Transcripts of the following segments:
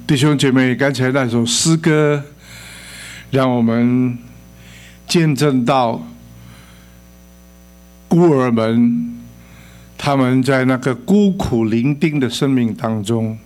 弟兄姐妹，刚才那首诗歌让我们见证到孤儿们他们在那个孤苦伶仃的生命当中，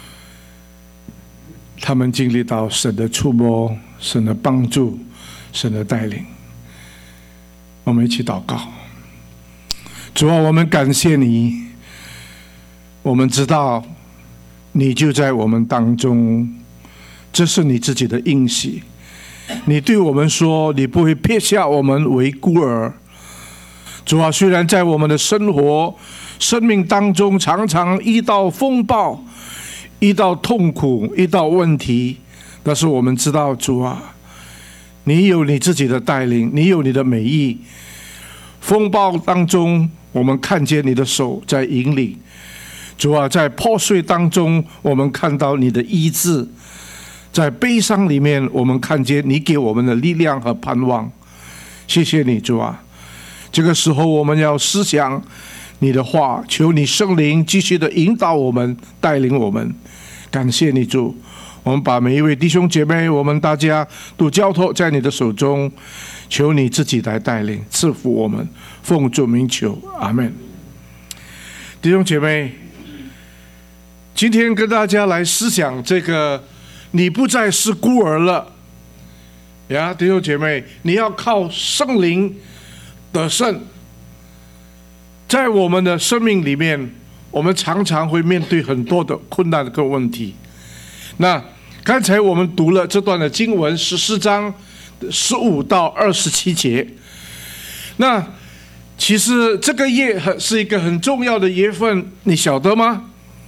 他们经历到神的触摸、神的帮助、神的带领。我们一起祷告。主啊，我们感谢你，我们知道你就在我们当中，这是你自己的应许。你对我们说，你不会撇下我们为孤儿。主啊，虽然在我们的生活、生命当中常常遇到风暴、遇到痛苦、遇到问题，但是我们知道，主啊，你有你自己的带领，你有你的美意。风暴当中，我们看见你的手在引领。主啊，在破碎当中，我们看到你的医治；在悲伤里面，我们看见你给我们的力量和盼望。谢谢你，主啊！这个时候，我们要思想你的话，求你圣灵继续的引导我们，带领我们。感谢你，主！我们把每一位弟兄姐妹，我们大家都交托在你的手中，求你自己来带领、赐福我们。奉主名求，阿们。弟兄姐妹，今天跟大家来思想这个，你不再是孤儿了呀，弟兄姐妹，你要靠圣灵得胜。在我们的生命里面，我们常常会面对很多的困难跟问题。那刚才我们读了这段的经文14章15到27节。那其实这个月是一个很重要的月份，你晓得吗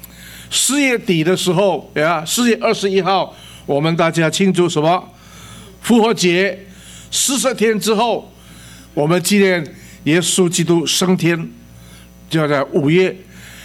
？4月底的时候，4月21号，我们大家庆祝什么？复活节。40天之后，我们纪念耶稣基督升天，就在5月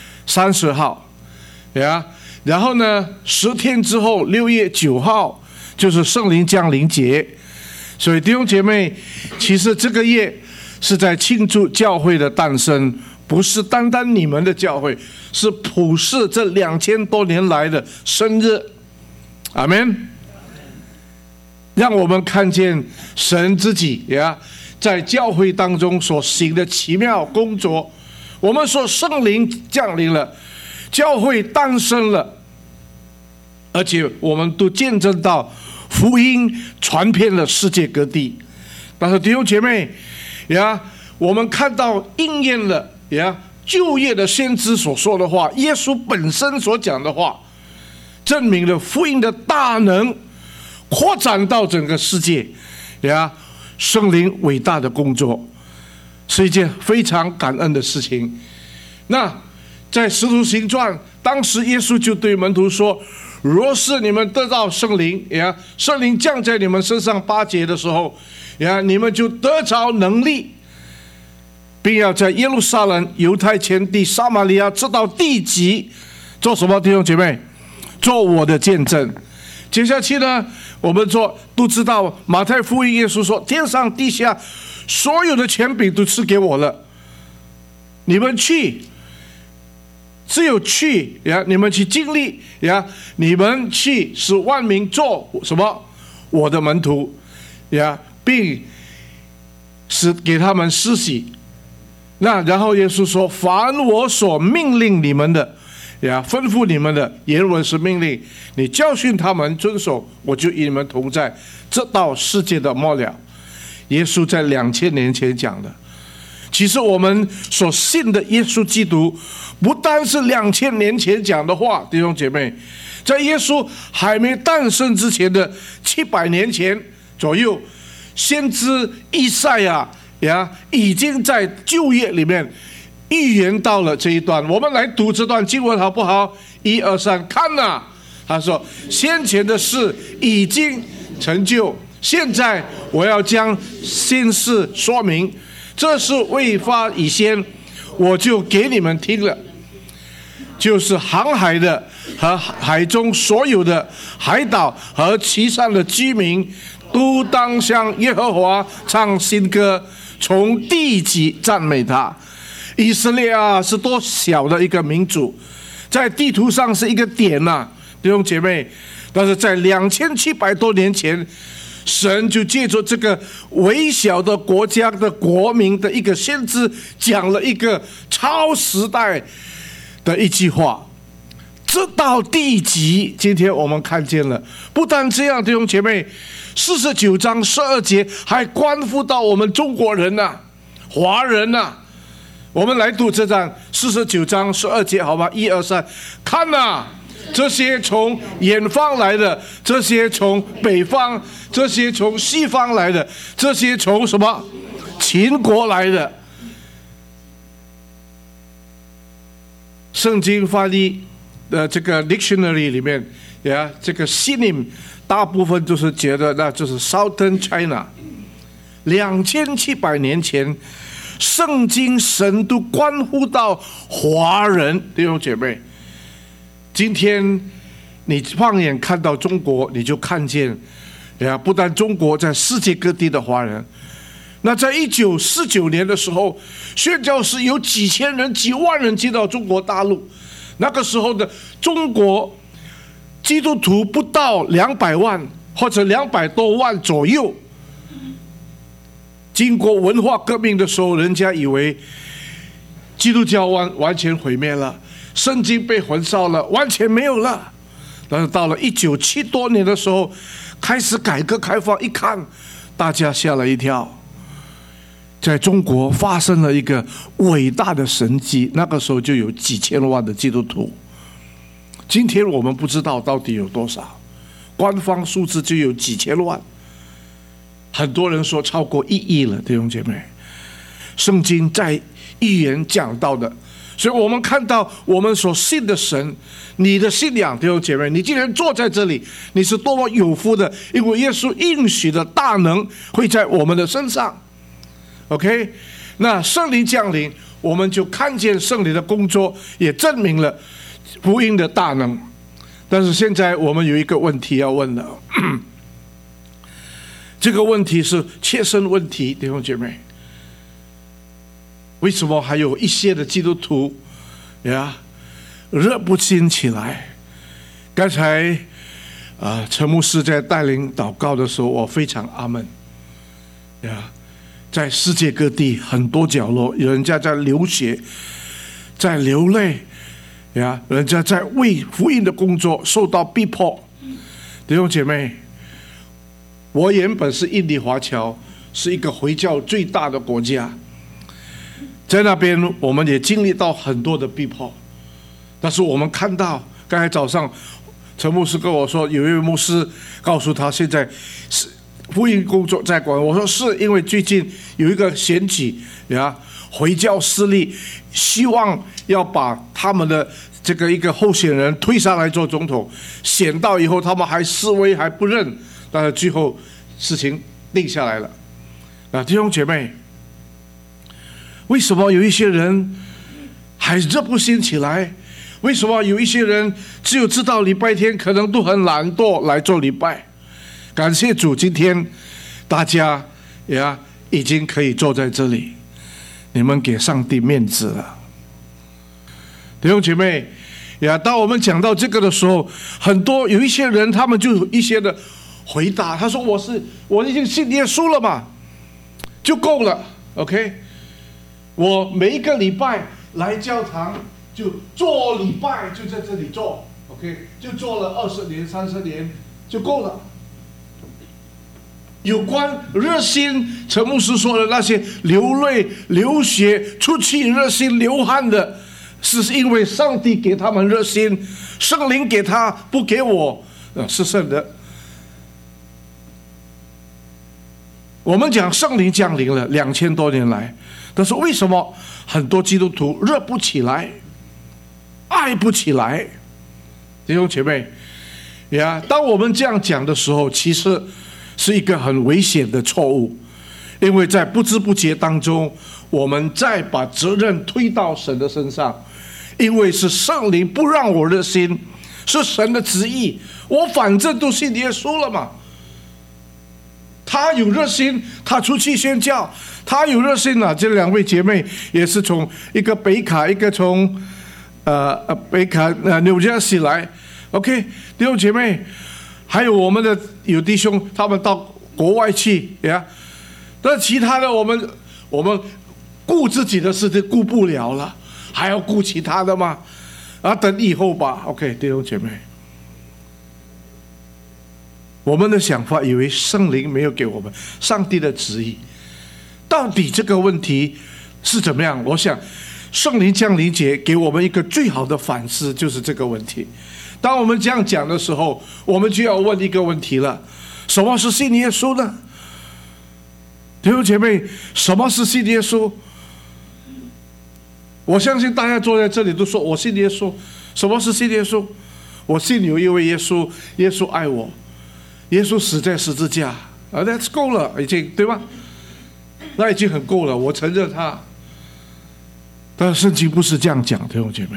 30号，然后呢，10天之后，6月9号就是圣灵降临节。所以弟兄姐妹，其实这个月是在庆祝教会的诞生，不是单单你们的教会，是普世这2000多年来的生日。阿们。让我们看见神自己在教会当中所行的奇妙工作。我们说圣灵降临了，教会诞生了，而且我们都见证到福音传遍了世界各地。但是弟兄姐妹我们看到应验了旧约的先知所说的话，耶稣本身所讲的话，证明了福音的大能扩展到整个世界圣灵伟大的工作是一件非常感恩的事情。那在使徒行传，当时耶稣就对门徒说，若是你们得到圣灵圣灵降在你们身上8节的时候你们就得着能力，并要在耶路撒冷、犹太全地、撒玛利亚直到地极做什么？弟兄姐妹，做我的见证。接下去呢，我们都知道马太福音耶稣说，天上地下所有的权柄都赐给我了，你们去，只有去你们去经历你们去使万民做什么？我的门徒并是给他们施洗。那然后耶稣说，凡我所命令你们的吩咐你们的，原文是命令，你教训他们遵守，我就与你们同在，直到世界的末了。耶稣在2000年前讲的。其实我们所信的耶稣基督，不单是2000年前讲的话，弟兄姐妹，在耶稣还没诞生之前的700年前左右，先知以赛亚已经在旧约里面预言到了这一段。我们来读这段经文好不好？1、2、3，看哪，他说，先前的事已经成就，现在我要将新事说明，这是未发以先，我就给你们听了。就是航海的和海中所有的海岛和其上的居民，都当向耶和华唱新歌，从地极赞美他。以色列是多小的一个民族，在地图上是一个点弟兄姐妹， 但是在2700多年前，神就借着这个微小的国家的国民的一个先知，讲了一个超时代的一句话。这到地极，今天我们看见了。不但这样，弟兄姐妹，49章12节还关乎到我们中国人呐、华人呐。我们来读这章49章12节，好吗？1、2、3，看呐！这些从远方来的，这些从北方，这些从西方来的，这些从什么秦国来的。圣经翻译的这个 dictionary 里面，这个 synonym 大部分都是觉得那就是 Southern China。2700年前，圣经神都关乎到华人，弟兄姐妹。今天你放眼看到中国，你就看见，不但中国，在世界各地的华人。那在1949年的时候，宣教士有几千人、几万人进到中国大陆。那个时候的中国基督徒不到200万或者200多万左右。经过文化革命的时候，人家以为基督教完全毁灭了，圣经被焚烧了，完全没有了。但是到了1970多年的时候，开始改革开放，一看大家吓了一跳，在中国发生了一个伟大的神迹，那个时候就有几千万的基督徒。今天我们不知道到底有多少，官方数字就有几千万，很多人说超过1亿了，弟兄姐妹。圣经在预言讲到的，所以我们看到我们所信的神，你的信仰，弟兄姐妹，你今天坐在这里，你是多么有福的，因为耶稣应许的大能会在我们的身上。OK， 那圣灵降临，我们就看见圣灵的工作，也证明了福音的大能。但是现在我们有一个问题要问了，这个问题是切身问题，弟兄姐妹。为什么还有一些的基督徒热不兴起来？刚才陈牧师在带领祷告的时候，我非常阿们。在世界各地很多角落，有人家在流血，在流泪，人家在为福音的工作受到逼迫。弟兄姐妹，我原本是印尼华侨，是一个回教最大的国家，在那边我们也经历到很多的逼迫。但是我们看到刚才早上陈牧师跟我说，有一位牧师告诉他现在是福音工作在管。我说是因为最近有一个选举回教势力希望要把他们的这个一个候选人推上来做总统，选到以后他们还示威还不认，但是最后事情定下来了。弟兄姐妹，为什么有一些人还热不兴起来？为什么有一些人只有知道礼拜天可能都很懒惰来做礼拜？感谢主，今天大家已经可以坐在这里，你们给上帝面子了。弟兄姐妹当我们讲到这个的时候，有一些人他们就有一些的回答，他说我已经信耶稣了嘛，就够了。 OK， 我每一个礼拜来教堂就做礼拜，就在这里做 OK， 就做了20年30年就够了。有关热心陈牧师说的那些流泪流血出气热心流汗的，是因为上帝给他们热心，圣灵给他不给我，是圣的。我们讲圣灵降临了2000多年来，但是为什么很多基督徒热不起来，爱不起来？弟兄姐妹当我们这样讲的时候，其实是一个很危险的错误，因为在不知不觉当中，我们再把责任推到神的身上，因为是圣灵不让我热心，是神的旨意，我反正都信耶稣了嘛。他有热心，他出去宣教，他有热心啊。这两位姐妹也是从一个北卡，一个从北卡New Jersey 来 ，OK， 弟兄姐妹， 还有我们的有弟兄他们到国外去呀，但其他的我们顾自己的事情顾不了了，还要顾其他的吗？等以后吧。OK， 弟兄姐妹，我们的想法以为圣灵没有给我们上帝的旨意，到底这个问题是怎么样？我想圣灵降临节给我们一个最好的反思，就是这个问题。当我们这样讲的时候，我们就要问一个问题了：什么是信耶稣呢？弟兄姐妹，什么是信耶稣？我相信大家坐在这里都说我信耶稣。什么是信耶稣？我信有一位耶稣，耶稣爱我，耶稣死在十字架，that's 够了，已经，对吧？那已经很够了，我承认他。但是圣经不是这样讲，弟兄姐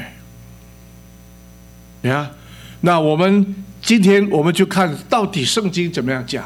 妹。呀，那我们今天我们就看到底圣经怎么样讲。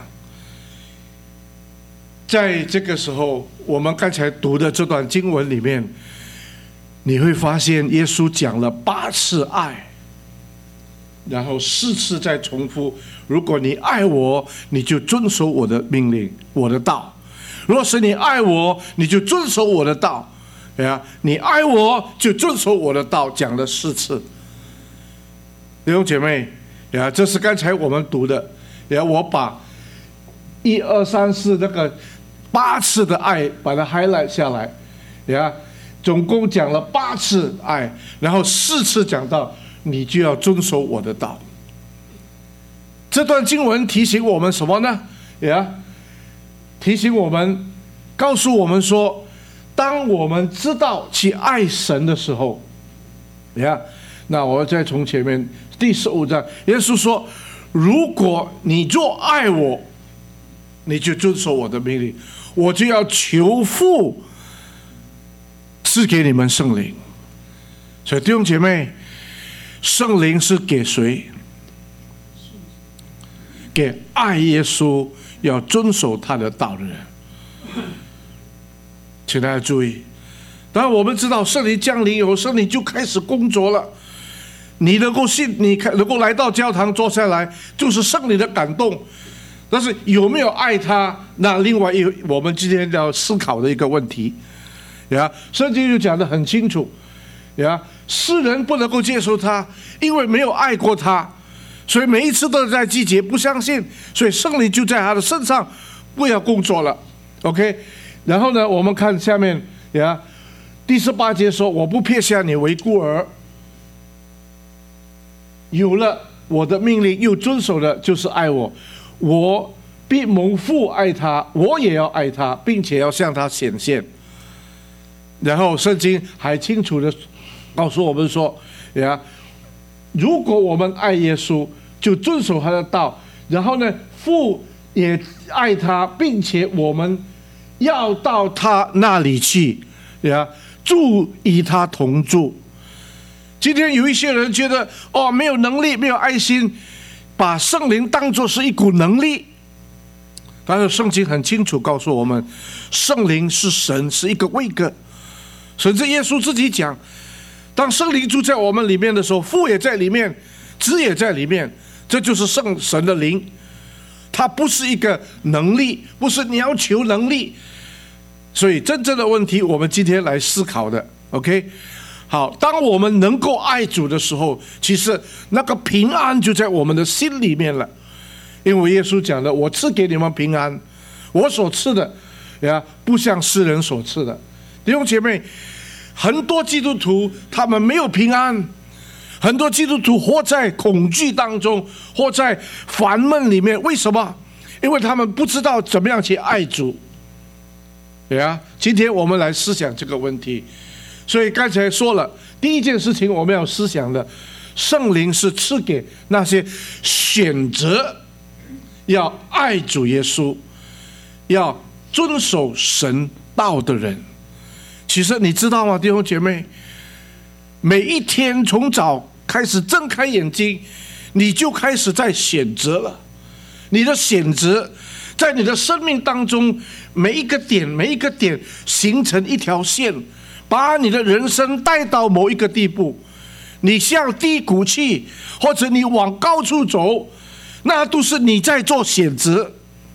在这个时候，我们刚才读的这段经文里面，你会发现耶稣讲了8次爱，然后4次再重复：如果你爱我，你就遵守我的命令，我的道；若是你爱我，你就遵守我的道。你爱我就遵守我的道，讲了4次。弟兄姐妹，这是刚才我们读的。我把1、2、3、4那个8次的爱把它 highlight 下来，总共讲了8次爱，然后4次讲到你就要遵守我的道。这段经文提醒我们什么呢？提醒我们，告诉我们说，当我们知道去爱神的时候，那我再从前面第15章，耶稣说：如果你若爱我，你就遵守我的命令，我就要求父赐给你们圣灵。所以弟兄姐妹，圣灵是给谁？给爱耶稣要遵守他的道的人。请大家注意，当然我们知道圣灵降临以后，圣灵就开始工作了。你能够信，你能够来到教堂坐下来，就是圣灵的感动。但是有没有爱他，那另外我们今天要思考的一个问题。圣经就讲得很清楚，世人不能够接受他，因为没有爱过他，所以每一次都在季节不相信，所以圣灵就在他的身上不要工作了。 OK， 然后呢，我们看下面第18节说：我不撇下你为孤儿，有了我的命令又遵守的，就是爱我，我必蒙父爱他，我也要爱他，并且要向他显现。然后圣经还清楚的告诉我们说，如果我们爱耶稣，就遵守他的道，然后呢，父也爱他，并且我们要到他那里去，住与他同住。今天有一些人觉得没有能力，没有爱心，把圣灵当作是一股能力。但是圣经很清楚告诉我们，圣灵是神，是一个位格。甚至耶稣自己讲，当圣灵住在我们里面的时候，父也在里面，子也在里面，这就是圣神的灵。它不是一个能力，不是你要求能力。所以真正的问题，我们今天来思考的。 OK， 好，当我们能够爱主的时候，其实那个平安就在我们的心里面了。因为耶稣讲的，我赐给你们平安，我所赐的不像世人所赐的。弟兄姐妹，很多基督徒他们没有平安，很多基督徒活在恐惧当中，活在烦闷里面。为什么？因为他们不知道怎么样去爱主。今天我们来思想这个问题。所以刚才说了，第一件事情我们要思想的，圣灵是赐给那些选择要爱主耶稣，要遵守神道的人。其实你知道吗，弟兄姐妹，每一天从早开始睁开眼睛，你就开始在选择了。你的选择在你的生命当中，每一个点每一个点形成一条线，把你的人生带到某一个地步。你向低谷去，或者你往高处走， 那都是你在做选择。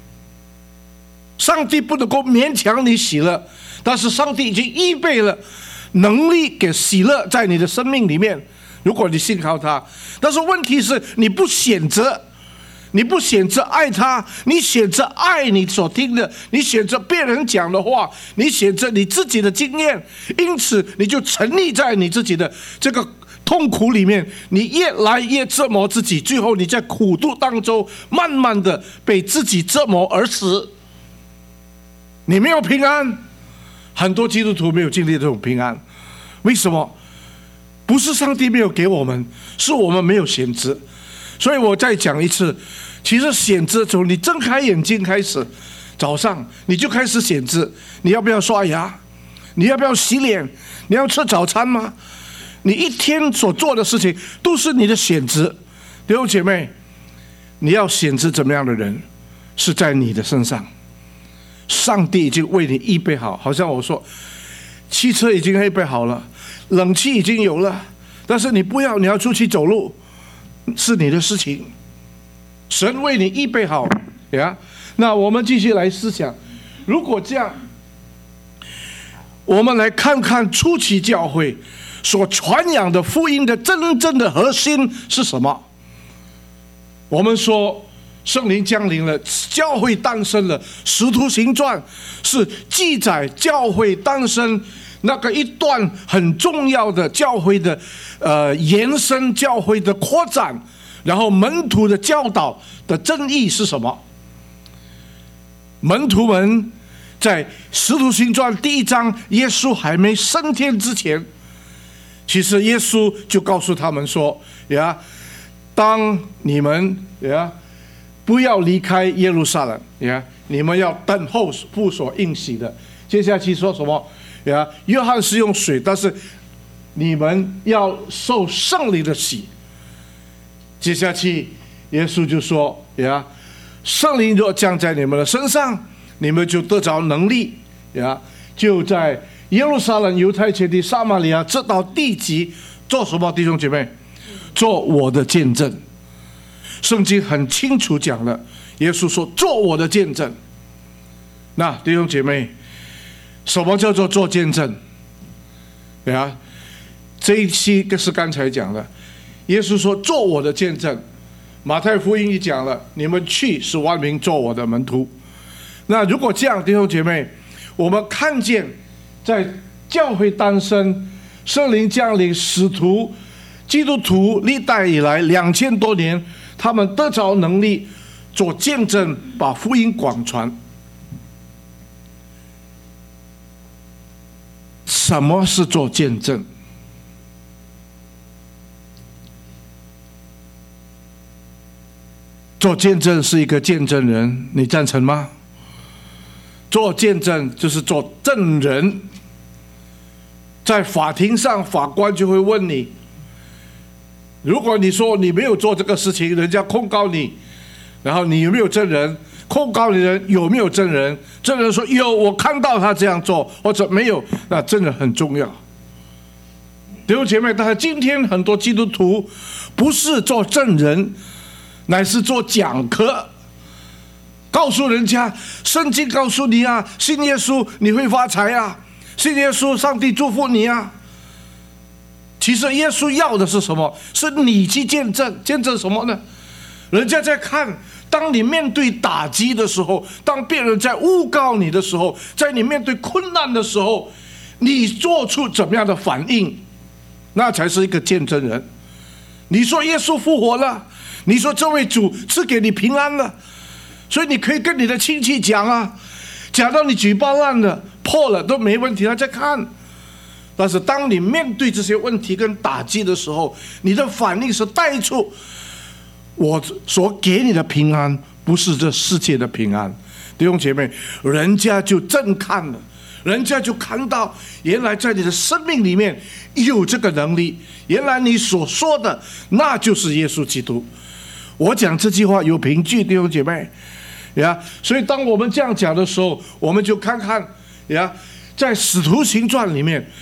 上帝不能够勉强你喜乐，但是上帝已经预备了能力给喜乐在你的生命里面，如果你信靠他。但是问题是你不选择，你不选择爱他，你选择爱你所听的，你选择别人讲的话，你选择你自己的经验，因此你就沉溺在你自己的这个痛苦里面，你越来越折磨自己，最后你在苦毒当中慢慢的被自己折磨而死。你没有平安，很多基督徒没有经历这种平安，为什么？不是上帝没有给我们，是我们没有选择。所以我再讲一次，其实选择从你睁开眼睛开始，早上你就开始选择，你要不要刷牙，你要不要洗脸，你要吃早餐吗？你一天所做的事情都是你的选择。弟兄姐妹，你要选择怎么样的人，是在你的身上。上帝已经为你预备好，好像我说汽车已经预备好了，冷气已经有了，但是你不要，你要出去走路是你的事情，神为你预备好呀。那我们继续来思想，如果这样，我们来看看初期教会所传扬的福音的真正的核心是什么。我们说圣灵降临了，教会诞生了，使徒行传是记载教会诞生那个一段很重要的教会的延伸，教会的扩展，然后门徒的教导的真意是什么？门徒们在使徒行传第1章，耶稣还没升天之前，其实耶稣就告诉他们说呀，当你们不要离开耶路撒冷呀，你们要等候父所应许的。接下去说什么呀？约翰是用水，但是你们要受圣灵的洗。接下去耶稣就说呀，圣灵若降在你们的身上，你们就得着能力呀，就在耶路撒冷、犹太全地、撒玛利亚直到地极，做什么？弟兄姐妹，做我的见证。圣经很清楚讲了，耶稣说做我的见证。那弟兄姐妹，什么叫做做见证？这一期是刚才讲的，耶稣说做我的见证。马太福音也讲了，你们去使万民做我的门徒。那如果这样，弟兄姐妹，我们看见在教会诞生、圣灵降临、使徒、基督徒历代以来2000多年，他们得着能力做见证，把福音广传。什么是做见证？做见证是一个见证人，你赞成吗？做见证就是做证人，在法庭上，法官就会问你，如果你说你没有做这个事情，人家控告你，然后你有没有证人？控告你的人有没有证人？证人说有，我看到他这样做，或者没有，那证人很重要。弟兄姐妹，但是今天很多基督徒不是做证人，乃是做讲课，告诉人家圣经告诉你啊，信耶稣你会发财啊，信耶稣上帝祝福你啊。其实耶稣要的是什么？是你去见证。见证什么呢？人家在看，当你面对打击的时候，当别人在诬告你的时候，在你面对困难的时候，你做出怎么样的反应，那才是一个见证人。你说耶稣复活了，你说这位主赐给你平安了，所以你可以跟你的亲戚讲啊，讲到你嘴巴烂了破了都没问题，他在看。但是当你面对这些问题跟打击的时候，你的反应是带出我所给你的平安不是这世界的平安。弟兄姐妹，人家就正看了，人家就看到原来在你的生命里面有这个能力，原来你所说的那就是耶稣基督。我讲这句话有凭据，弟兄姐妹呀。所以当我们这样讲的时候，我们就看看呀，在使徒行传里面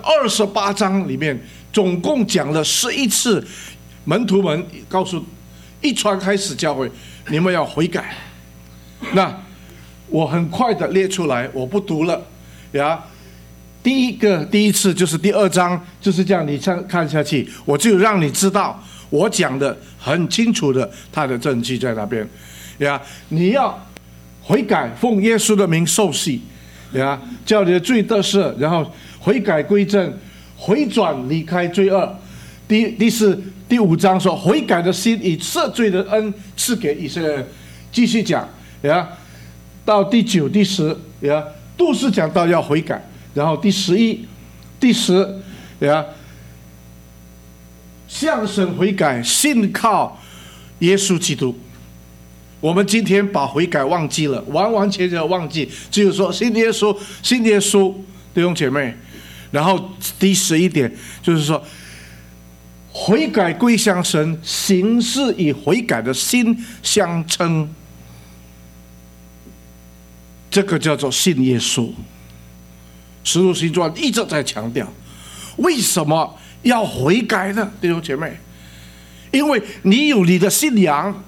28章里面总共讲了11次，门徒们告诉一传开始教会，你们要悔改。那我很快的列出来，我不读了呀。第一次就是第2章，就是这样，你看下去，我就让你知道我讲的很清楚的，他的证据在那边呀。你要悔改，奉耶稣的名受洗呀，叫你的罪得赦，然后悔改归正，回转离开罪恶。第5章说，悔改的心以赦罪的恩赐给以色列人。继续讲呀，到第9、第10呀，都是讲到要悔改。然后第11、第10呀，向神悔改，信靠耶稣基督。我们今天把悔改忘记了，完完全全忘记，只有说信耶稣，信耶稣，弟兄姐妹。然后第11点就是说，悔改归向神，行事以悔改的心相称，这个叫做信耶稣。使徒行传一直在强调，为什么要悔改呢？弟兄姐妹，因为你有你的信仰，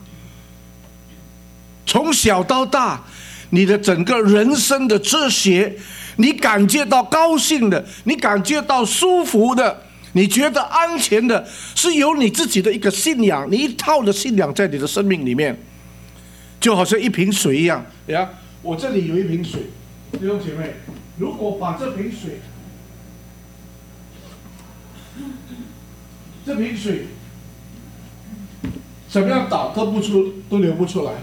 从小到大，你的整个人生的哲学，你感觉到高兴的，你感觉到舒服的，你觉得安全的，是有你自己的一个信仰，你一套的信仰在你的生命里面，就好像一瓶水一样呀。我这里有一瓶水，弟兄姐妹，如果把这瓶水怎么样倒都流不出来。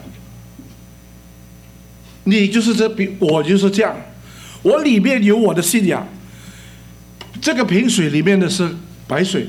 你就是这瓶，我就是这样，我里面有我的信仰。这个瓶水里面的是白水，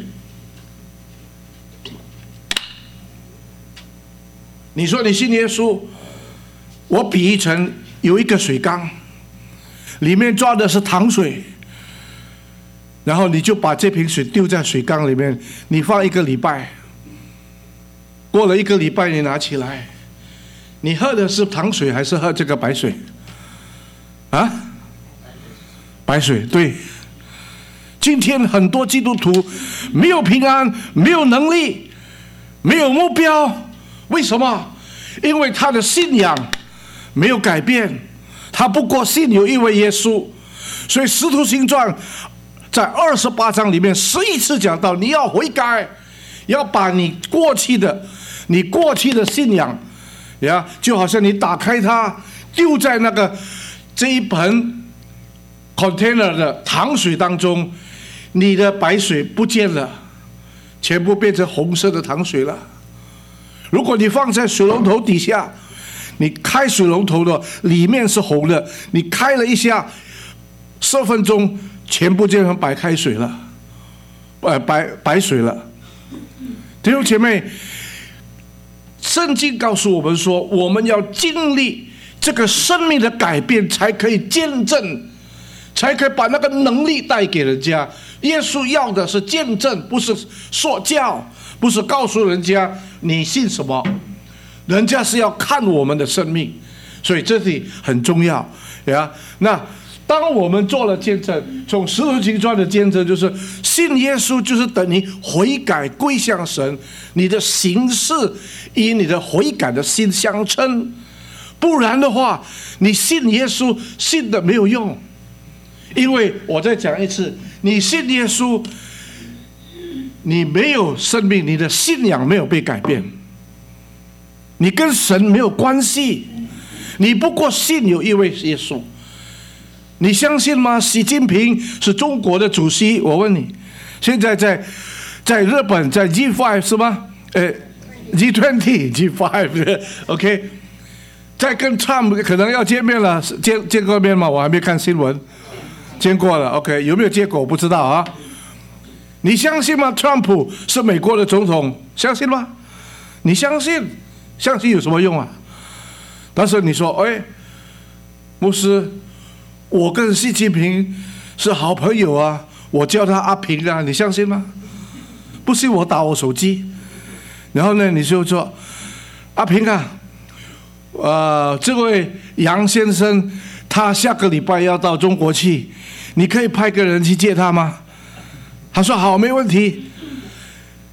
你说你信耶稣，我比喻成有一个水缸，里面装的是糖水，然后你就把这瓶水丢在水缸里面，你放1个礼拜，过了1个礼拜你拿起来，你喝的是糖水还是喝这个白水？啊？白水，对。今天很多基督徒没有平安，没有能力，没有目标，为什么？因为他的信仰没有改变，他不过信有一位耶稣。所以使徒行传在28章里面11次讲到，你要悔改，要把你过去的信仰呀，就好像你打开它，丢在这一盆 container 的糖水当中，你的白水不见了，全部变成红色的糖水了。如果你放在水龙头底下，你开水龙头的里面是红的，你开了一下10分钟，全部变成白开水了，白水了。弟兄姐妹，圣经告诉我们说，我们要经历这个生命的改变，才可以见证，才可以把那个能力带给人家。耶稣要的是见证，不是说教，不是告诉人家你信什么，人家是要看我们的生命，所以这里很重要呀。那当我们做了见证，从使徒行传的见证就是信耶稣，就是等于悔改归向神，你的行事以你的悔改的心相称，不然的话，你信耶稣信的没有用。因为我再讲一次，你信耶稣，你没有生命，你的信仰没有被改变，你跟神没有关系，你不过信有一位耶稣。你相信吗？习近平是中国的主席，我问你，现在在日本，在 G5 是吗？G20 G5 OK， 在跟 Trump 可能要见面了，见过面吗？我还没看新闻。见过了 ，OK， 有没有结果我不知道啊？你相信吗？川普是美国的总统，相信吗？你相信有什么用啊？但是你说，牧师，我跟习近平是好朋友啊，我叫他阿平啊，你相信吗？不信我打我手机，然后呢，你就说，阿平啊，这位杨先生他下个礼拜要到中国去，你可以派个人去接他吗？他说好，没问题。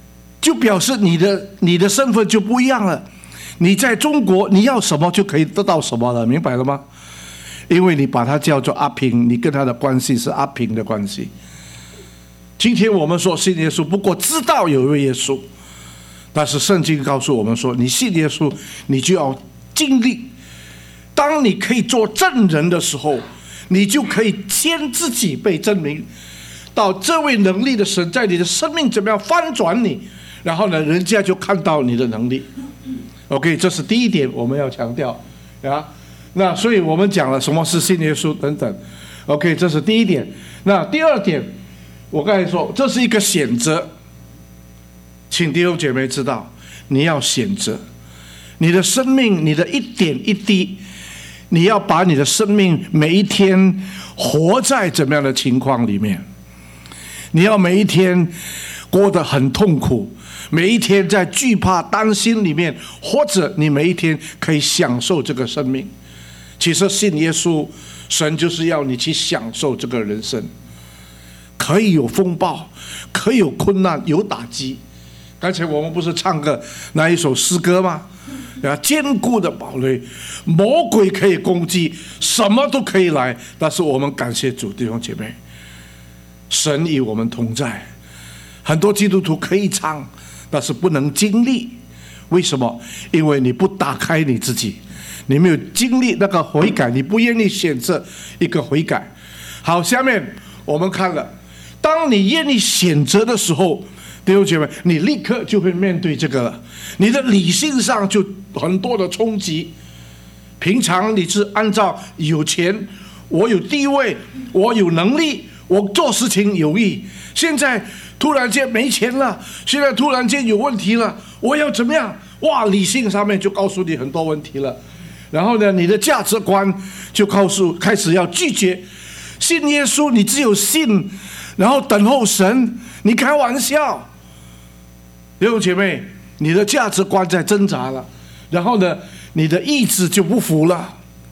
就表示你的身份就不一样了。你在中国，你要什么就可以得到什么了，明白了吗？因为你把它叫做阿平，你跟他的关系是阿平的关系。今天我们说信耶稣，不过知道有一位耶稣，但是圣经告诉我们说，你信耶稣，你就要经历。当你可以做证人的时候，你就可以先自己被证明到这位能力的神在你的生命怎么样翻转你，然后呢，人家就看到你的能力。OK， 这是第一点我们要强调啊。那所以我们讲了什么是信耶稣等等。OK， 这是第一点。那第二点，我刚才说这是一个选择，请弟兄姐妹知道，你要选择你的生命，你的一点一滴，你要把你的生命每一天活在怎么样的情况里面。你要每一天过得很痛苦，每一天在惧怕担心里面，或者你每一天可以享受这个生命。其实信耶稣，神就是要你去享受这个人生，可以有风暴，可以有困难，有打击。刚才我们不是唱个那一首诗歌吗？坚固的堡垒，魔鬼可以攻击，什么都可以来，但是我们感谢主，弟兄姐妹，神与我们同在。很多基督徒可以唱，但是不能经历。为什么？因为你不打开你自己，你没有经历那个悔改，你不愿意选择一个悔改。好，下面我们看了，当你愿意选择的时候，弟兄姐妹，你立刻就会面对这个了。你的理性上就很多的冲击。平常你是按照有钱，我有地位，我有能力，我做事情有益。现在突然间没钱了，现在突然间有问题了，我要怎么样？哇，理性上面就告诉你很多问题了。然后呢，你的价值观就开始要拒绝信耶稣，你只有信，然后等候神。你开玩笑，弟兄姐妹，你的价值观在挣扎了，然后呢，你的意志就不服了，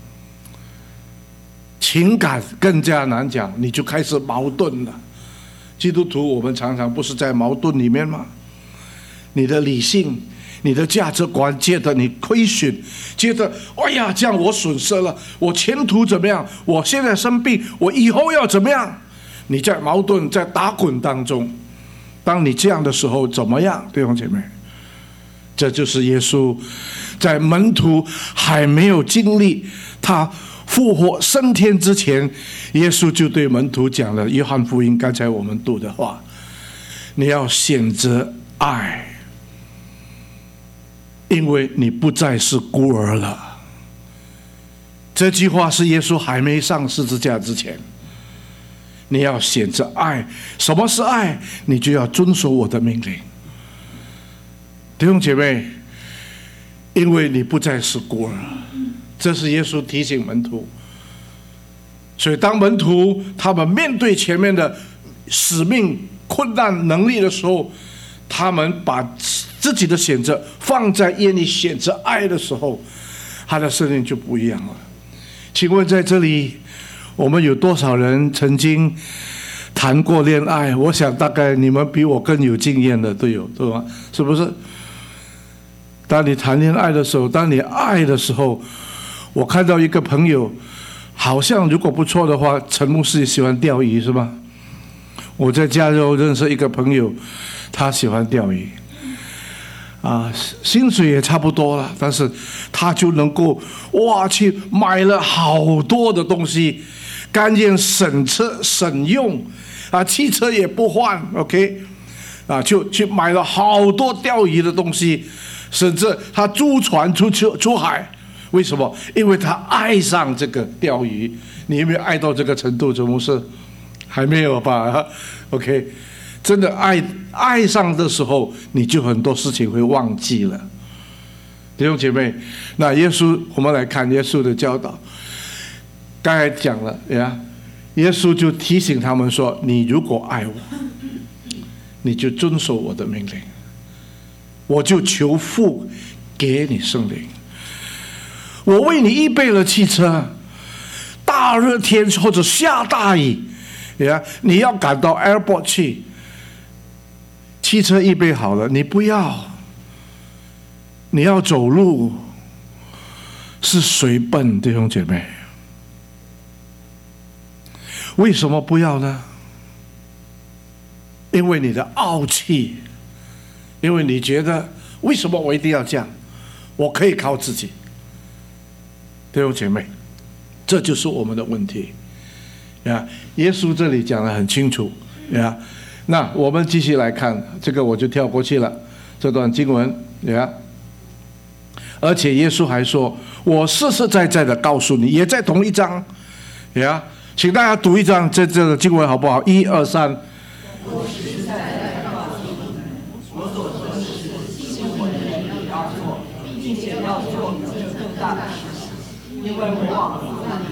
情感更加难讲，你就开始矛盾了。基督徒我们常常不是在矛盾里面吗？你的理性，你的价值观觉得你亏损，觉得哎呀，这样我损失了，我前途怎么样？我现在生病，我以后要怎么样？你在矛盾，在打滚当中。当你这样的时候怎么样，弟兄姐妹？这就是耶稣在门徒还没有经历他复活升天之前，耶稣就对门徒讲了约翰福音刚才我们读的话，你要选择爱，因为你不再是孤儿了。这句话是耶稣还没上十字架之前，你要选择爱。什么是爱？你就要遵守我的命令。弟兄姐妹，因为你不再是孤儿，这是耶稣提醒门徒。所以当门徒他们面对前面的使命、困难、能力的时候，他们把自己的选择放在愿意选择爱的时候，他的生命就不一样了。请问在这里我们有多少人曾经谈过恋爱？我想大概你们比我更有经验的都有，对吧？是不是？当你谈恋爱的时候，当你爱的时候，我看到一个朋友，好像如果不错的话，陈牧师也喜欢钓鱼，是吧？我在加州认识一个朋友，他喜欢钓鱼，薪水也差不多了，但是他就能够去买了好多的东西，甘愿省车省用，汽车也不换 ，OK， 就去买了好多钓鱼的东西。甚至他租船出海，为什么？因为他爱上这个钓鱼。你有没有爱到这个程度？陈牧师还没有吧 ？OK， 真的爱上的时候，你就很多事情会忘记了。弟兄姐妹，那耶稣，我们来看耶稣的教导。刚才讲了呀，耶稣就提醒他们说：“你如果爱我，你就遵守我的命令。我就求父给你圣灵，我为你预备了汽车，大热天或者下大雨，你要赶到 airport 去汽车预备好了，你不要，你要走路，是谁笨，弟兄姐妹？为什么不要呢？因为你的傲气，因为你觉得为什么我一定要这样？我可以靠自己。弟兄姐妹，这就是我们的问题呀。耶稣这里讲得很清楚呀。那我们继续来看这个，我就跳过去了这段经文呀。而且耶稣还说：“我实实在在的告诉你，也在同一章呀。”请大家读一章这个经文好不好？1、2、3。我实实在在的告诉你们，我所说的事，信我的人要做，并且要做更大的事，因为我往父那里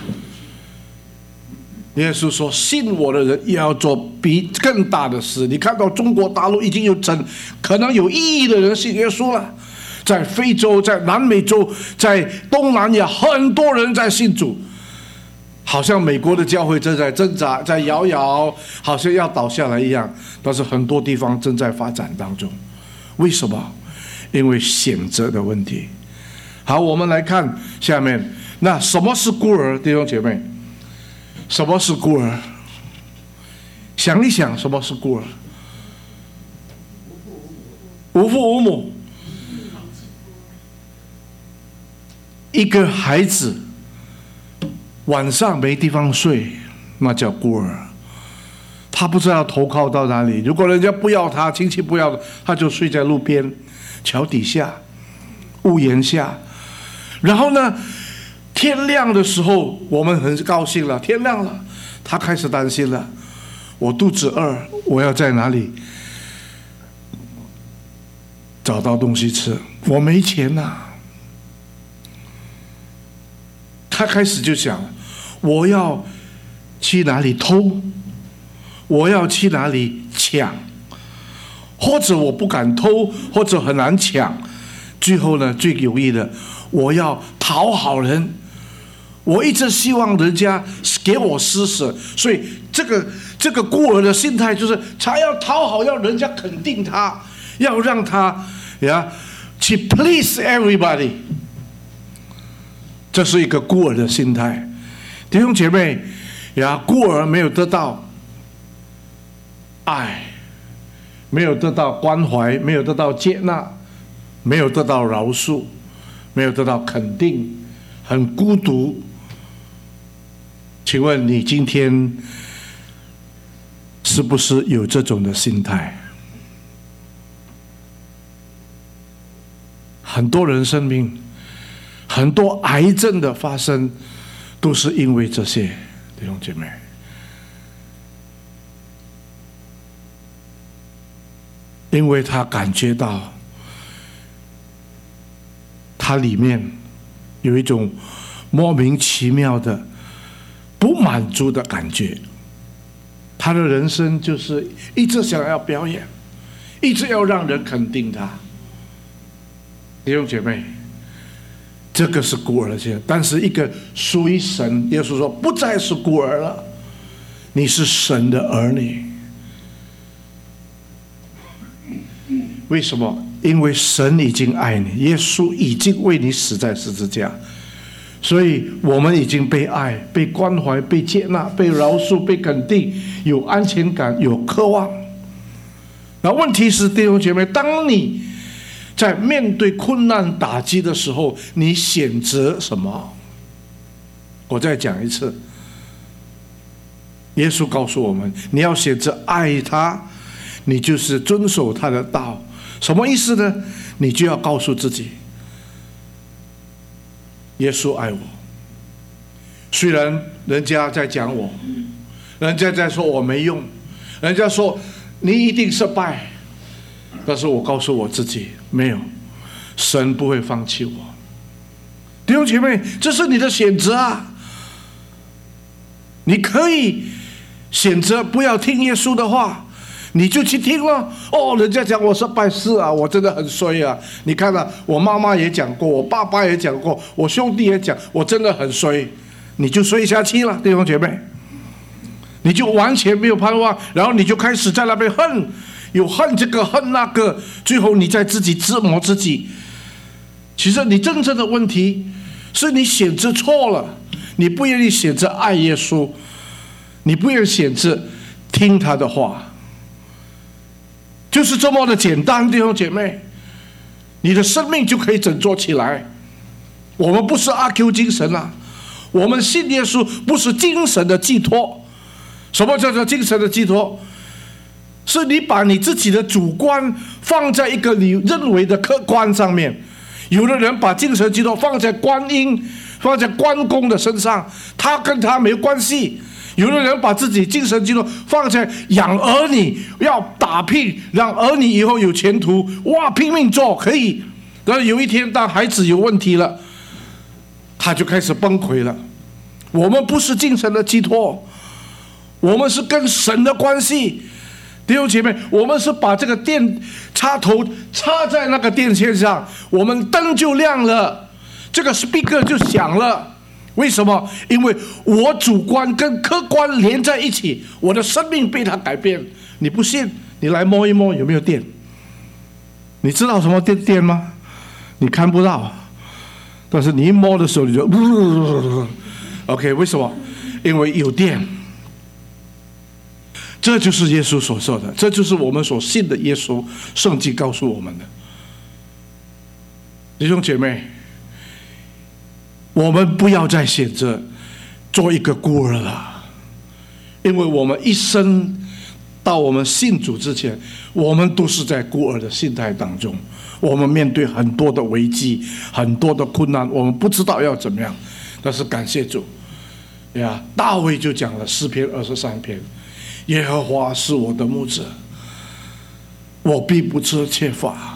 去。耶稣说：“信我的人也要做比更大的事。”你看到中国大陆已经有可能有1亿的人信耶稣了，在非洲、在南美洲、在东南亚，很多人在信主。好像美国的教会正在挣扎，在摇摇，好像要倒下来一样。但是很多地方正在发展当中。为什么？因为选择的问题。好，我们来看下面。那什么是孤儿，弟兄姐妹？什么是孤儿？想一想，什么是孤儿？无父无母。一个孩子晚上没地方睡，那叫孤儿。他不知道投靠到哪里。如果人家不要他，亲戚不要他，就睡在路边、桥底下、屋檐下。然后呢，天亮的时候，我们很高兴了，天亮了，他开始担心了：我肚子饿，我要在哪里找到东西吃？我没钱呐。他开始就想，我要去哪里偷，我要去哪里抢，或者我不敢偷，或者很难抢。最后呢，最容易的，我要讨好人，我一直希望人家给我施舍。所以这个孤儿的心态就是他要讨好，要人家肯定他，要让他去 please everybody。这是一个孤儿的心态。弟兄姐妹孤儿没有得到爱，没有得到关怀，没有得到接纳，没有得到饶恕，没有得到肯定，很孤独。请问你今天是不是有这种的心态？很多人生命，很多癌症的发生，都是因为这些，弟兄姐妹。因为他感觉到，他里面有一种莫名其妙的不满足的感觉。他的人生就是一直想要表演，一直要让人肯定他。弟兄姐妹，这个是孤儿的心，但是一个属于神，耶稣说不再是孤儿了，你是神的儿女。为什么？因为神已经爱你，耶稣已经为你死在十字架，所以我们已经被爱、被关怀、被接纳、被饶恕、被肯定，有安全感，有渴望。那问题是，弟兄姐妹，当你在面对困难打击的时候，你选择什么？我再讲一次，耶稣告诉我们，你要选择爱他，你就是遵守他的道。什么意思呢？你就要告诉自己，耶稣爱我。虽然人家在讲我，人家在说我没用，人家说你一定失败，但是我告诉我自己，没有，神不会放弃我。弟兄姐妹，这是你的选择啊！你可以选择不要听耶稣的话，你就去听了。人家讲我失败，是啊，我真的很衰啊。你看啊，我妈妈也讲过，我爸爸也讲过，我兄弟也讲，我真的很衰。你就衰下去了，弟兄姐妹，你就完全没有盼望，然后你就开始在那边恨， 有恨这个恨那个，最后你再自己折磨自己。其实你真正的问题是你选择错了，你不愿意选择爱耶稣，你不愿意选择听他的话，就是这么的简单，弟兄姐妹，你的生命就可以振作起来。我们不是阿 Q 精神啊，我们信耶稣不是精神的寄托。什么叫做精神的寄托？是你把你自己的主观放在一个你认为的客观上面。有的人把精神寄托放在观音、放在关公的身上，他跟他没有关系。有的人把自己精神寄托放在养儿女，要打拼，让儿女以后有前途，哇，拼命做可以。然后有一天当孩子有问题了，他就开始崩溃了。我们不是精神的寄托，我们是跟神的关系。弟兄姐妹，我们是把这个电插头插在那个电线上，我们灯就亮了，这个 speaker 就响了。为什么？因为我主观跟客观连在一起，我的生命被它改变。你不信，你来摸一摸有没有电？你知道什么电吗？你看不到，但是你一摸的时候你就OK， 为什么？因为有电。这就是耶稣所说的，这就是我们所信的耶稣。圣经告诉我们的，弟兄姐妹，我们不要再选择做一个孤儿了，因为我们一生到我们信主之前，我们都是在孤儿的心态当中。我们面对很多的危机，很多的困难，我们不知道要怎么样。但是感谢主呀，大卫就讲了诗篇23篇。耶和华是我的牧者，我必不致缺乏。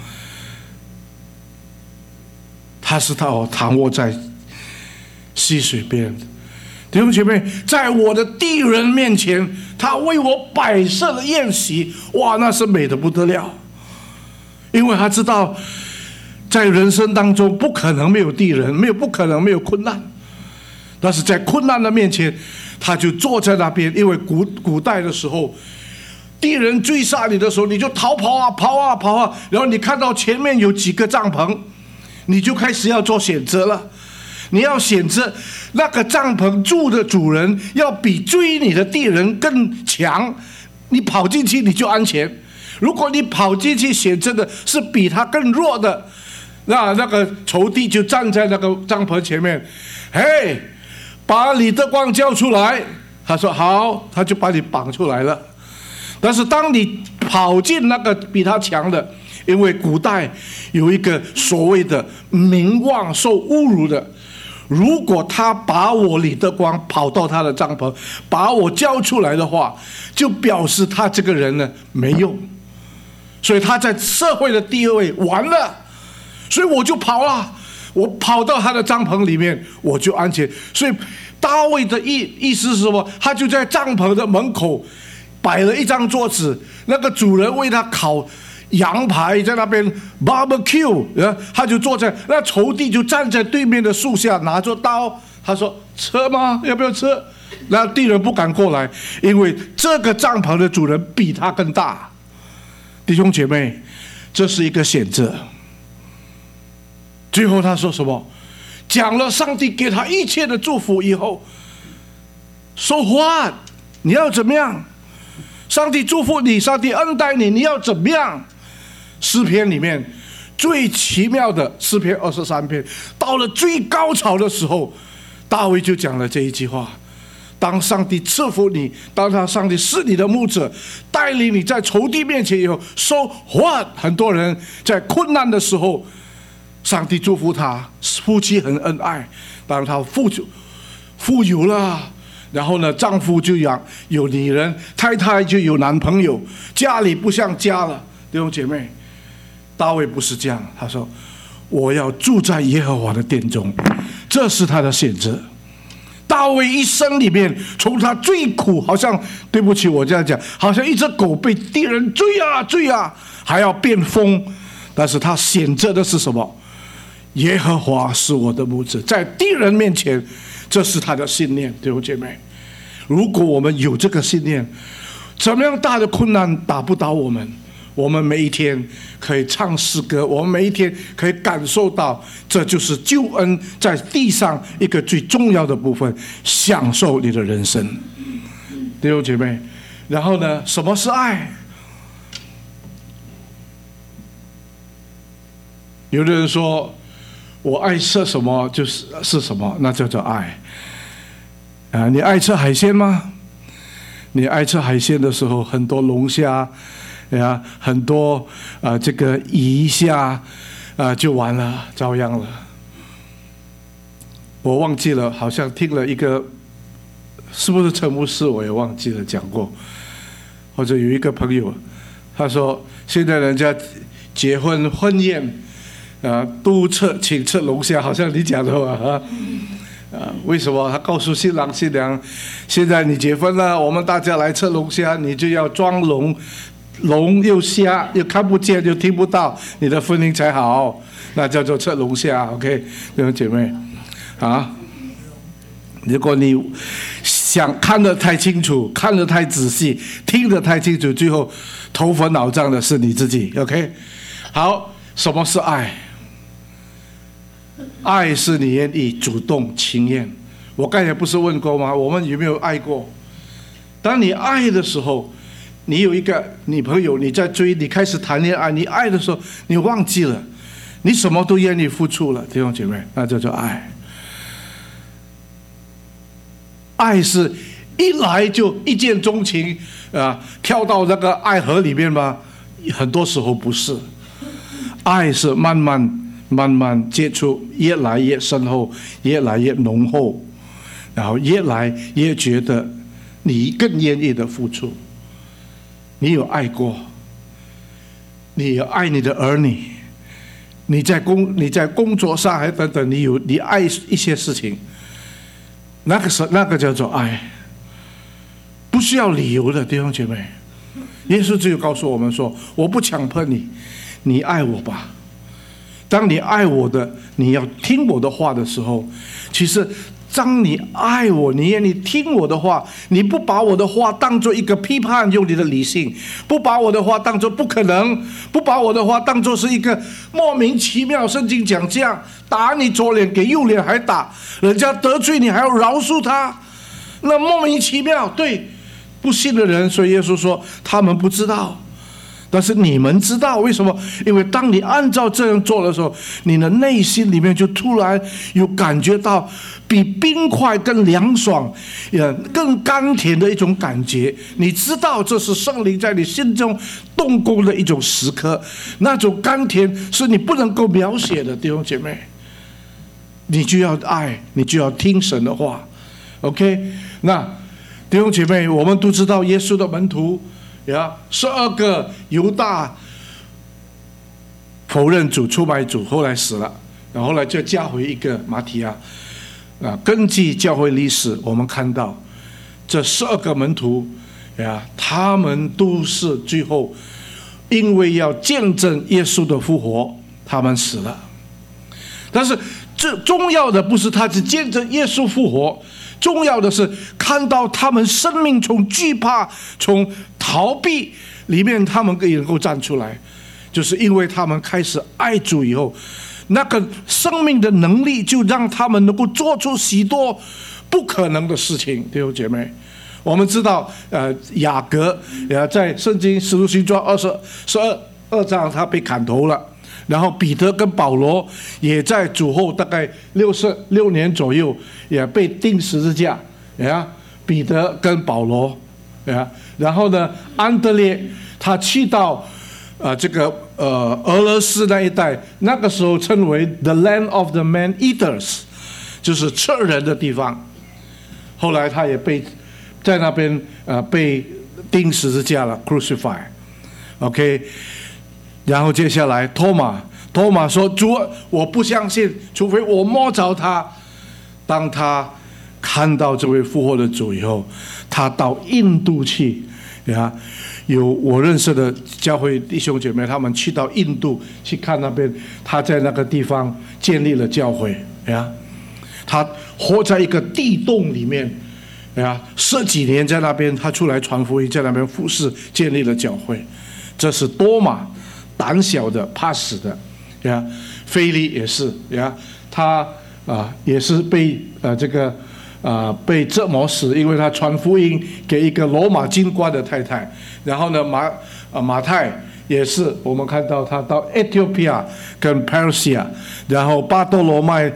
他是我躺卧在溪水边。弟兄姐妹，在我的敌人面前，他为我摆设了宴席，哇，那是美得不得了。因为他知道，在人生当中不可能没有敌人，不可能没有困难。但是在困难的面前，他就坐在那边。因为古代的时候，敌人追杀你的时候，你就逃跑啊，跑啊，跑啊，然后你看到前面有几个帐篷，你就开始要做选择了。你要选择那个帐篷住的主人要比追你的敌人更强，你跑进去你就安全。如果你跑进去选择的是比他更弱的，那个仇敌就站在那个帐篷前面，嘿，把李德光叫出来。他说好，他就把你绑出来了。但是当你跑进那个比他强的，因为古代有一个所谓的名望受侮辱的，如果他把我李德光跑到他的帐篷，把我交出来的话，就表示他这个人呢没用，所以他在社会的地位完了，所以我就跑了，我跑到他的帐篷里面，我就安全。所以大卫的意思是什么？他就在帐篷的门口摆了一张桌子，那个主人为他烤羊排在那边 barbecue， 他就坐在那，仇敌就站在对面的树下拿着刀。他说吃吗？要不要吃？那敌人不敢过来，因为这个帐篷的主人比他更大。弟兄姐妹，这是一个选择。最后他说什么？讲了上帝给他一切的祝福以后，说话你要怎么样？上帝祝福你，上帝恩待你，你要怎么样？诗篇里面最奇妙的诗篇23篇，到了最高潮的时候，大卫就讲了这一句话：当上帝赐福你，当上帝是你的牧者，带领你在仇敌面前以后，so what？ 很多人在困难的时候，上帝祝福他，夫妻很恩爱，当他富有了，然后呢，丈夫就有女人，太太就有男朋友，家里不像家了。弟兄姐妹，大卫不是这样，他说我要住在耶和华的殿中，这是他的选择。大卫一生里面，从他最苦，好像对不起我这样讲，好像一只狗被敌人追啊追啊，还要变疯，但是他选择的是什么？耶和华是我的牧者，在敌人面前，这是他的信念。弟兄姐妹，如果我们有这个信念， 怎么样大的困难打不倒我们？我们每一天可以唱诗歌，我们每一天可以感受到，这就是救恩在地上一个最重要的部分，享受你的人生，弟兄姐妹。然后呢，什么是爱？有的人说，我爱吃什么就是什么，那叫做爱。你爱吃海鲜吗？你爱吃海鲜的时候，很多龙虾。很多这个鱼虾就完了，遭殃了。我忘记了，好像听了一个，是不是陈牧师我也忘记了讲过，或者有一个朋友，他说现在人家结婚婚宴都请吃龙虾，好像你讲的吧为什么？他告诉新郎新娘，现在你结婚了，我们大家来吃龙虾，你就要装龙又瞎又看不见又听不到，你的婚姻才好，那叫做吃龙虾。 OK， 弟兄姐妹如果你想看得太清楚，看得太仔细，听得太清楚，最后头昏脑胀的是你自己。 OK， 好，什么是爱？爱是你愿意主动情愿。我刚才不是问过吗？我们有没有爱过？当你爱的时候，你有一个女朋友，你在追，你开始谈恋爱，你爱的时候，你忘记了，你什么都愿意付出了，弟兄姐妹，那叫做爱。爱是一来就一见钟情跳到那个爱河里面吗？很多时候不是，爱是慢慢接触，越来越深厚，越来越浓厚，然后越来越觉得你更愿意的付出。你有爱过，你有爱你的儿女，你在工作上还等等，你爱一些事情，那个叫做爱，不需要理由的，弟兄姐妹。耶稣只有告诉我们说，我不强迫你，你爱我吧。当你爱我的，你要听我的话的时候，其实当你爱我，你愿意听我的话，你不把我的话当作一个批判，用你的理性，不把我的话当作不可能，不把我的话当作是一个莫名其妙。圣经讲这样，打你左脸给右脸还打，人家得罪你还要饶恕他，那莫名其妙。对不信的人，所以耶稣说他们不知道，但是你们知道。为什么？因为当你按照这样做的时候，你的内心里面就突然有感觉到比冰块更凉爽更甘甜的一种感觉。你知道这是圣灵在你心中动工的一种时刻，那种甘甜是你不能够描写的，弟兄姐妹。你就要爱，你就要听神的话。 OK， 那弟兄姐妹，我们都知道耶稣的门徒12个，犹大否认主，出卖主，后来死了，然后就加回一个马提亚。根据教会历史，我们看到这12个门徒他们都是最后因为要见证耶稣的复活，他们死了。但是这重要的不是他只见证耶稣复活，重要的是看到他们生命从惧怕、从逃避里面，他们也能够站出来，就是因为他们开始爱主以后，那个生命的能力就让他们能够做出许多不可能的事情。弟兄姐妹，我们知道雅各在圣经使徒行传22章他被砍头了，然后彼得跟保罗也在主后大概66年左右也被钉十字架彼得跟保罗然后呢，安德烈他去到这个俄罗斯那一带，那个时候称为 The Land of the Man-Eaters， 就是吃人的地方。后来他也被在那边被钉十字架了 ，crucify。OK， 然后接下来托马说：“主，我不相信，除非我摸着他。”当他看到这位复活的主以后，他到印度去有我认识的教会弟兄姐妹，他们去到印度去看那边，他在那个地方建立了教会他活在一个地洞里面 10几年在那边，他出来传福音，在那边服侍，建立了教会。这是多马，胆小的、怕死的，腓利也是，他也是被被折磨死，因为他传福音给一个罗马军官的太太。然后呢，马太也是，我们看到他到 Ethiopia 跟 Persia， 然后巴多罗麦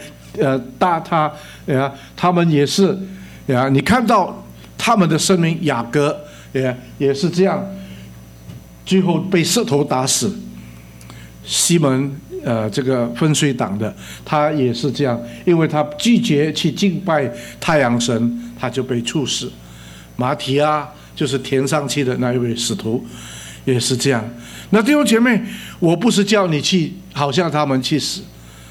他们也是你看到他们的生命，雅各也是这样，最后被石头打死。西门这个分水党的，他也是这样，因为他拒绝去敬拜太阳神，他就被处死。马提亚就是填上去的那一位使徒，也是这样。那弟兄姐妹，我不是叫你去好像他们去死，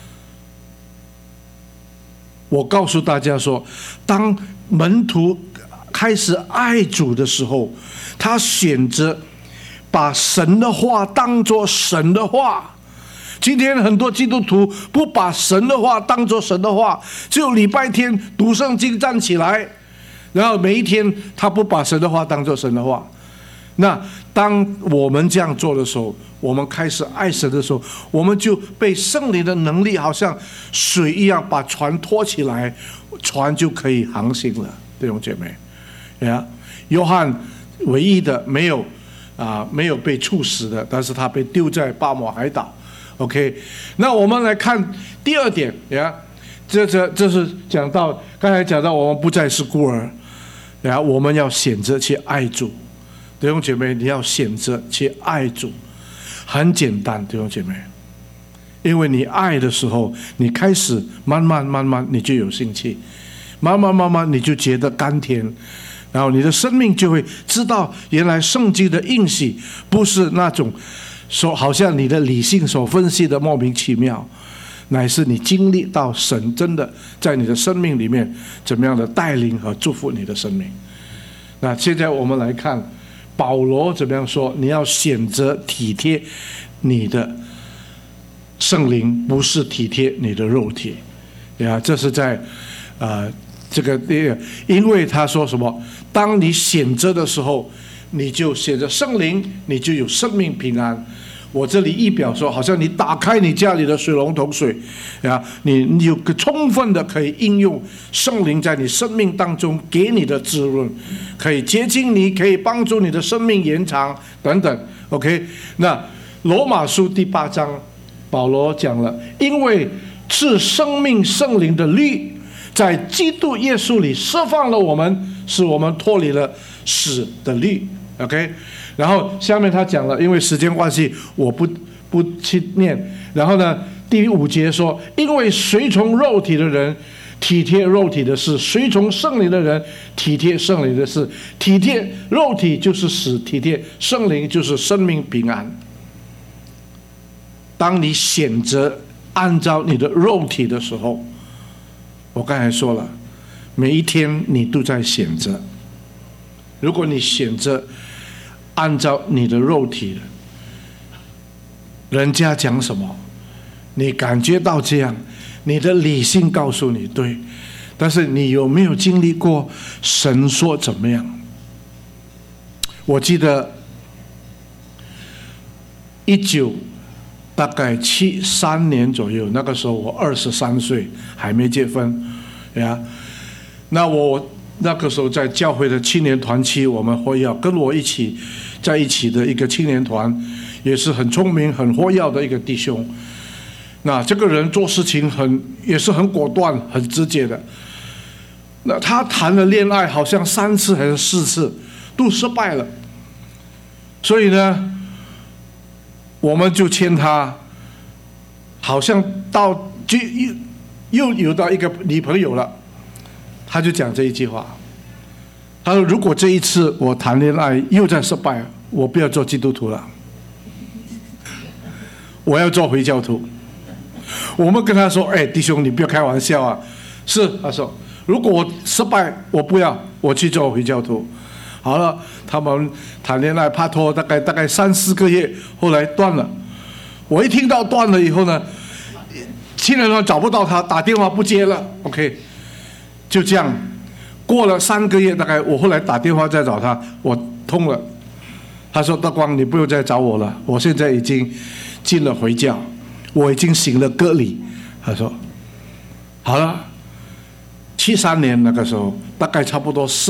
我告诉大家说，当门徒开始爱主的时候，他选择把神的话当作神的话。今天很多基督徒不把神的话当作神的话，只有礼拜天读圣经站起来，然后每一天他不把神的话当作神的话。那当我们这样做的时候，我们开始爱神的时候，我们就被圣灵的能力好像水一样把船拖起来，船就可以航行了。弟兄姐妹，约翰唯一的没有被处死的，但是他被丢在巴摩海岛。OK， 那我们来看第二点，这是讲到刚才讲到我们不再是孤儿，我们要选择去爱主。弟兄姐妹，你要选择去爱主，很简单，弟兄姐妹，因为你爱的时候，你开始慢慢你就有兴趣，慢慢你就觉得甘甜，然后你的生命就会知道，原来圣经的应许不是那种说好像你的理性所分析的莫名其妙，乃是你经历到神真的在你的生命里面怎么样的带领和祝福你的生命。那现在我们来看保罗怎么样说，你要选择体贴你的圣灵，不是体贴你的肉体。这是在这个，因为他说什么，当你选择的时候，你就选择圣灵，你就有生命平安。我这里一表说，好像你打开你家里的水龙头水，你有个充分的可以应用圣灵在你生命当中给你的滋润，可以洁净你，可以帮助你的生命延长等等。OK， 那罗马书第8章，保罗讲了，因为赐生命圣灵的律，在基督耶稣里释放了我们，使我们脱离了死的律。OK， 然后下面他讲了，因为时间关系，我不去念。然后呢，第5节说，因为随从肉体的人体贴肉体的事，随从圣灵的人体贴圣灵的事。体贴肉体就是死，体贴圣灵就是生命平安。当你选择按照你的肉体的时候，我刚才说了，每一天你都在选择。如果你选择按照你的肉体，人家讲什么，你感觉到这样，你的理性告诉你对，但是你有没有经历过神说怎么样？我记得大概73年左右，那个时候我23岁，还没结婚那我那个时候在教会的青年团期，我们会要跟我在一起的一个青年团，也是很聪明很活跃的一个弟兄。那这个人做事情也是很果断很直接的。那他谈了恋爱好像3次还是4次都失败了，所以呢我们就劝他，好像就又有到一个女朋友了，他就讲这一句话，他说，如果这一次我谈恋爱又再失败，我不要做基督徒了，我要做回教徒。我们跟他说，弟兄你不要开玩笑啊。是，他说如果我失败，我不要，我去做回教徒。好了，他们谈恋爱拍拖大概3-4个月，后来断了。我一听到断了以后呢，亲人找不到他，打电话不接了。OK， 就这样， 过了3个月，大概我后来打电话再找他，我通了。他说：“大光，你不用再找我了，我现在已经进了回教，我已经行了割礼。”他说：“好了，73年那个时候，大概差不多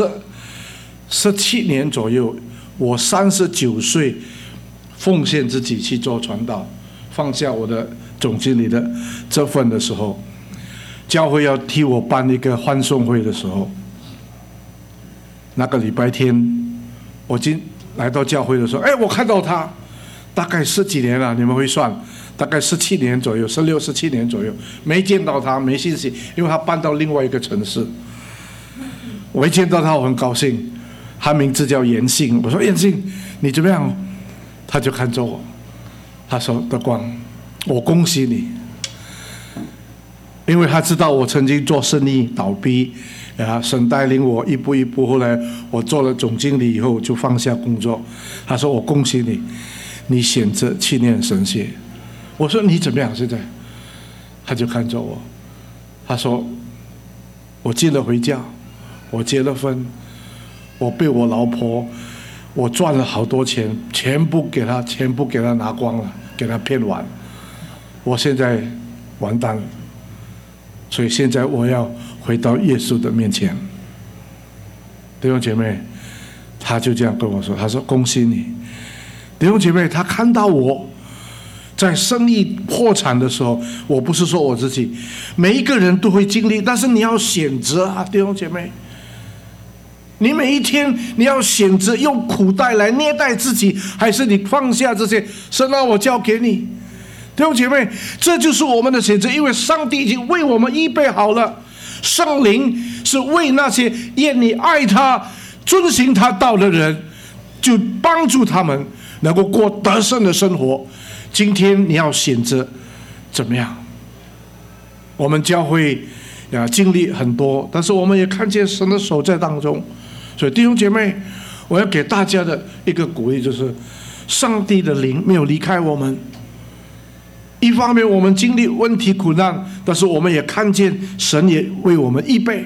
17年左右，我39岁奉献自己去做传道，放下我的总经理的这份的时候，教会要替我办一个欢送会的时候，那个礼拜天，我来到教会的时候，我看到他，大概10几年了，你们会算，大概17年左右，16、17年左右，没见到他，没信息，因为他搬到另外一个城市。我一见到他，我很高兴，他名字叫严信，我说严信，你怎么样？他就看着我，他说：“德光，我恭喜你，因为他知道我曾经做生意倒闭。”神带领我一步一步，后来我做了总经理以后就放下工作。他说：“我恭喜你，你选择去念神学。”我说：“你怎么样现在？”他就看着我，他说：“我进了回教，我结了婚，我被我老婆，我赚了好多钱，全部给他拿光了，给他骗完。我现在完蛋了，所以现在我要回到耶稣的面前。”弟兄姐妹，他就这样跟我说，他说：“恭喜你。”弟兄姐妹，他看到我在生意破产的时候，我不是说我自己，每一个人都会经历，但是你要选择啊，弟兄姐妹，你每一天你要选择用苦待来虐待自己，还是你放下这些，神啊，我交给你。弟兄姐妹，这就是我们的选择，因为上帝已经为我们预备好了。圣灵是为那些愿你爱他、遵行他道的人，就帮助他们能够过得胜的生活。今天你要选择怎么样？我们教会经历很多，但是我们也看见神的手在当中。所以弟兄姐妹，我要给大家的一个鼓励就是，上帝的灵没有离开我们。一方面我们经历问题苦难，但是我们也看见神也为我们预备，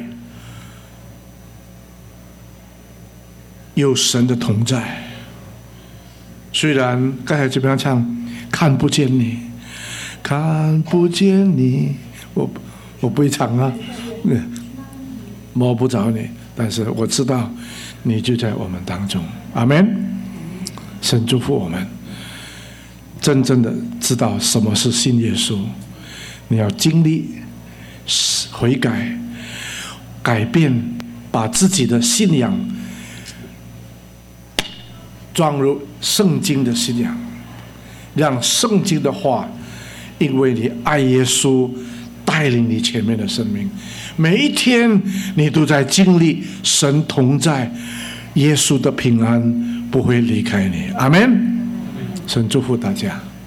有神的同在。虽然刚才这边唱看不见你，看不见你，我不会唱啊，摸不着你，但是我知道你就在我们当中。阿们。神祝福我们真正的知道什么是信耶稣，你要经历悔改、改变，把自己的信仰装入圣经的信仰，让圣经的话因为你爱耶稣带领你前面的生命，每一天你都在经历神同在，耶稣的平安不会离开你。阿们。神祝福大家。